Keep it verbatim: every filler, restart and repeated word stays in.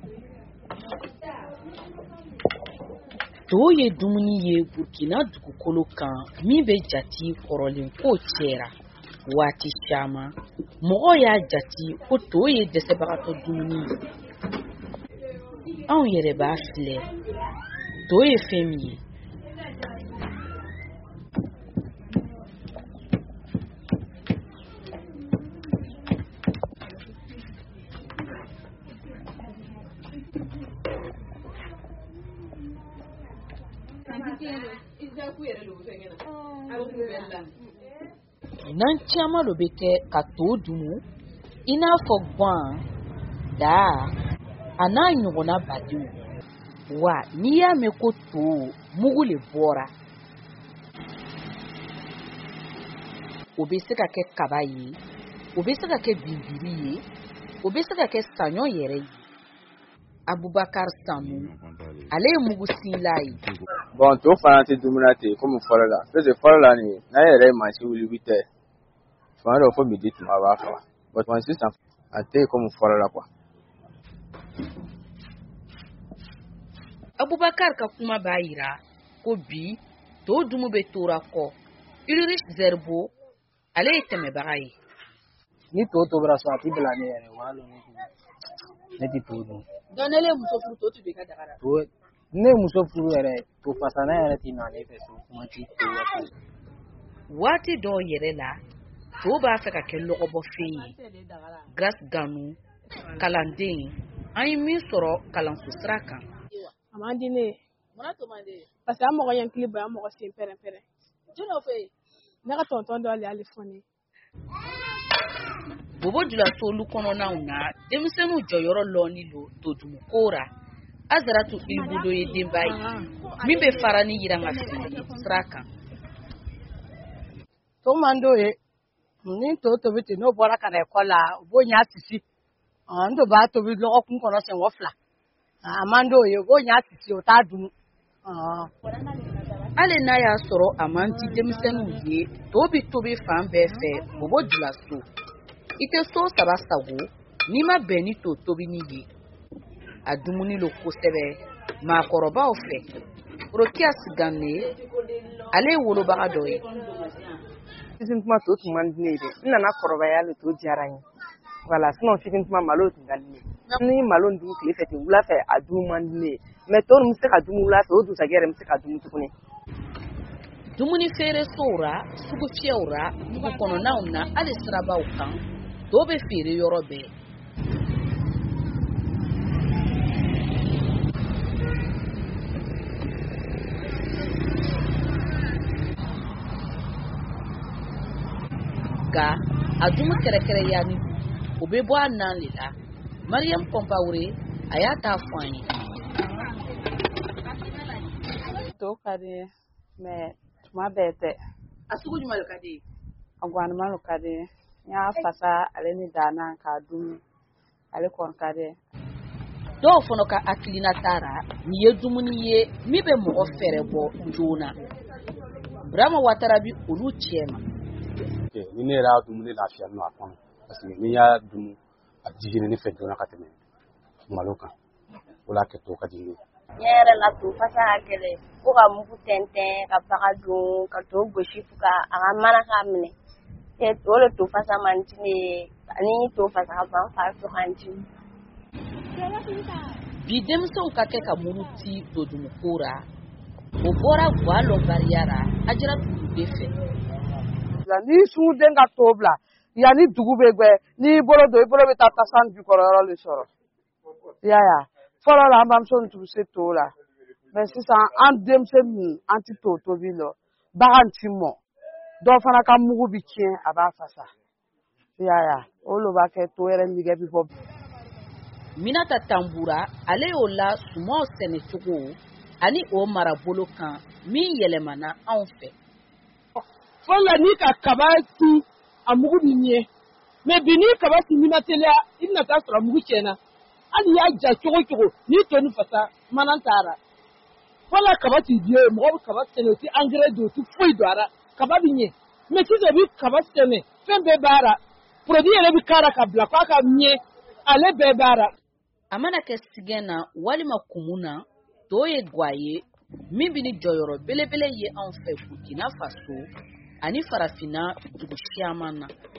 To ye dumuni ye Burkina dugukolo kan min bɛ jati kɔrɔlen ko cɛra waati caman mɔgɔ y'a jati ko to ye dɛsɛbagatɔ dumuni ye. Anw yɛrɛ b'a filɛ to ye fɛn min ye. Nan caman lo bɛ kɛ ka to dumu i n'a fɔ gan, da, a n'a ɲɔgɔnna badenw. Wa n'i y'a mɛn ko to mugu le bɔra, o bɛ se ka kɛ kaba ye, o bɛ se ka kɛ binbiri ye, o bɛ se ka kɛ saɲɔ yɛrɛ ye. Abubakar Samu, ale ye mugu sinla ye. Bon, to fana tɛ dumuni ten komi fɔlɔ la. Parce que fɔlɔ la nin n'a yɛrɛ ye mansi wuli bi tɛ. Fana dɔ fɔ midi tuma b'a faga. Bon, sisan a tɛ komi fɔlɔ la quoi. Abubakar ka kuma b'a yira ko bi to dumu bɛ tora kɔ. Ulrich Zerbo, ale ye tɛmɛbaga ye. Ni to tobira so a tɛ bila ne yɛrɛ wa ne tɛ to dun. Donc ne le muso furu to tun bɛ ka daga la. To ne muso furu yɛrɛ to fasana yɛrɛ tɛ na ne fɛ so kuma ti to waati. Waati dɔw yɛrɛ la to b'a fɛ ka kɛ lɔgɔbɔfɛn ye. Grace Ganu, kalanden, an ye min sɔrɔ kalanso sira kan. A man di ne ye. Munna to man di ye? Parce que an mɔgɔ ɲɛkili bɛ an mɔgɔ sen pɛrɛn-pɛrɛn. Jɔn'o fɛ yen? Ne ka tonton dɔ ale ale fɔ ne. Bobo Dioulasso olu kɔnɔnaw na denmisɛnninw jɔyɔrɔ lɔnni lo to dumu ko ra. Azaratu Ibudo ye denba ye min bɛ fara ni yiranga fili sira kan. To man do ye ni to tobi ten n'o bɔra ka na ekɔli la o b'o ɲa sisi n to b'a tobi lɔgɔkun kɔnɔ sɛŋɔ fila a man do ye o b'o ɲa sisi o t'a dun. Ale n'a y'a sɔrɔ a man di denmisɛnninw ye to bi tobi fan bɛɛ fɛ Bobo Dioulasso i tɛ so saba sago n'i ma bɛn ni to tobini ye. A dumuni lo kosɛbɛ maakɔrɔbaw fɛ. Rokias Gane ale ye wolobaga dɔ ye. Fitin kuma to tun man di ne ye dɛ. N nana kɔrɔbaya le to diyara n ye. Voilà, sinon fitin kuma malo tun ka di ne ye. Ni malo dun tile fɛ ten wula fɛ a dun man di ne ye. Mais to min bɛ se ka dun wula fɛ o dusajɛ yɛrɛ bɛ se ka dun tuguni. Dumuni feeresow ra, sugu fiyɛw ra, dugu kɔnɔnaw na hali sirabaw kan to bɛ feere yɔrɔ bɛɛ. Ga a dumu kɛrɛkɛrɛya ni o bɛ bɔ a nan le la. Mariam Compaoré a y'a ta fɔ an ye. To ka di ye mais tuma bɛɛ tɛ. A sugu jumɛn de ka di ye? A ganima lo ka di ye. N y'a fasa ale ni dana k'a dun ale kɔni ka di ye. Dɔw fana ka hakilina taara nin ye dumuni ye min bɛ mɔgɔ fɛrɛ bɔ joona. Burama Watara bi olu cɛ ma. Ni ne yɛrɛ y'a dumuni lafiya nɔ a kɔnɔ parce que n'i y'a dun a jigin ne fɛ joona ka tɛmɛ malo kan o la kɛ to ka di ne. N yɛrɛ la to fasa ka gɛlɛn ko ka mugu tɛntɛn ka baga dun ka to gosi fo ka a ka mana k'a minɛ o le to fasa man di ne ye ani to fasa ka ban fa to kan di. Bi denmisɛnw ka kɛ ka muruti to dumu ko ra o bɔra Gwa Lɔnbariya ra Ajara Tulude fɛ. Ni sun den ka to bila yanni dugu bɛ gbɛ n'i bolo don i bolo bɛ taa tasan jukɔrɔ yɔrɔ le sɔrɔ. I y'a ye fɔlɔ la an bamuso tun bɛ se to la mais sisan an denmisɛnnin an tɛ to tobi lɔ bagan ti mɔ dɔw fana ka mugu bi tiɲɛ a b'a fasa. I y'a ye o lo b'a kɛ to yɛrɛ nɛgɛ bi bɔ. Minata Tambura ale y'o la sumaw sɛnɛ cogo ani o marabolo kan min yɛlɛmana anw fɛ. Fɔlɔ ni ka kaba tu a mugu ni ɲɛ mais bi ni kaba tu ni ma teliya i bɛna taa sɔrɔ mugu tiɲɛna hali y'a ja cogo cogo ni to ni fasa mana taara fɔlɔ kaba tu die mɔgɔ bɛ kaba sɛnɛ o tɛ engrais don o tɛ foyi don a la kaba bɛ ɲɛ mais sisan i bɛ kaba sɛnɛ fɛn bɛɛ b'a la produit yɛrɛ bɛ k'a la ka bila k'a ka ɲɛ ale bɛɛ b'a la. a mana kɛ sigɛn na walima kumu na to ye gwa ye min bi ni jɔyɔrɔ belebele ye anw fɛ Burkina Faso ani farafinna dugu siaman na